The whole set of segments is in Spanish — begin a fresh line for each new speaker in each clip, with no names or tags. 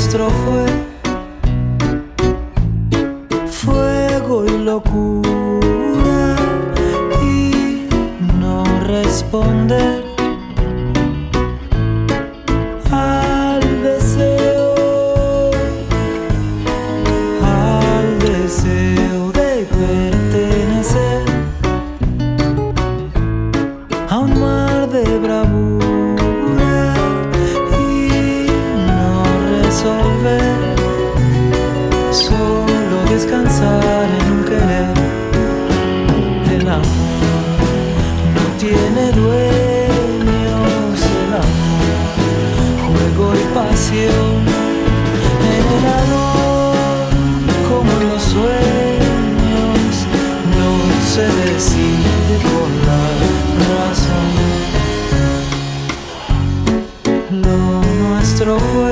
nuestro fue fuego y locura y no responder al deseo de pertenecer a un mar de bravura y no resolver, solo descansar en un querer. El amor no tiene dueños, el amor, juego y pasión, generador como en los sueños, no se decide con la razón. Lo nuestro fue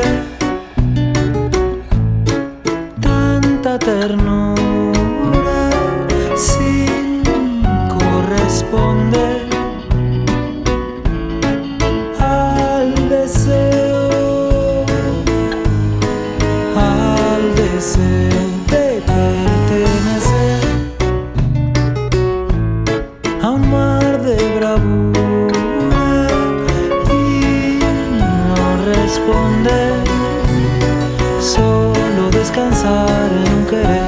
tanta ternura sin corresponder al deseo de pertenecer a un mar de bravura y no responder, solo descansar en un querer.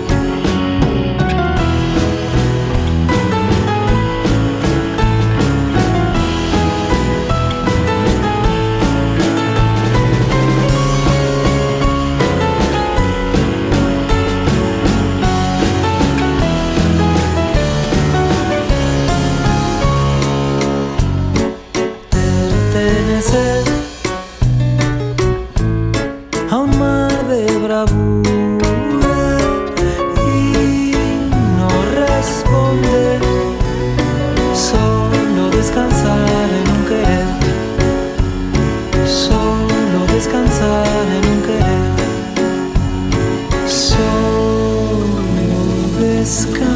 Pertenecer a un mar de bravura y no responder, solo descansar en un querer, solo descansar en un querer, solo descansar.